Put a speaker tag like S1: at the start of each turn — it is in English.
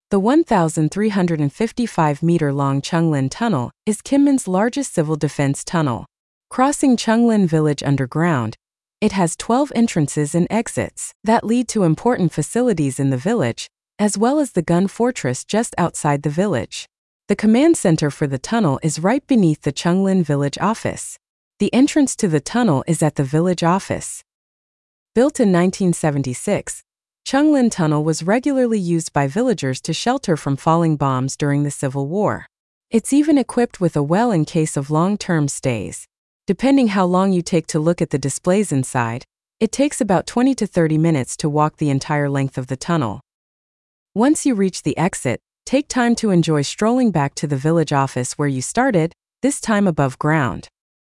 S1: The 1,355-meter-long Chunglin Tunnel is Kinmen's largest civil defense tunnel. Crossing Chunglin Village underground, it has 12 entrances and exits that lead to important facilities in the village, as well as the gun fortress just outside the village. The command center for the tunnel is right beneath the Chunglin Village office. The entrance to the tunnel is at the village office. Built in 1976, Chunglin Tunnel was regularly used by villagers to shelter from falling bombs during the Civil War. It's even equipped with a well in case of long-term stays. Depending how long you take to look at the displays inside, it takes about 20 to 30 minutes to walk the entire length of the tunnel. Once you reach the exit, take time to enjoy strolling back to the village office where you started, this time above ground.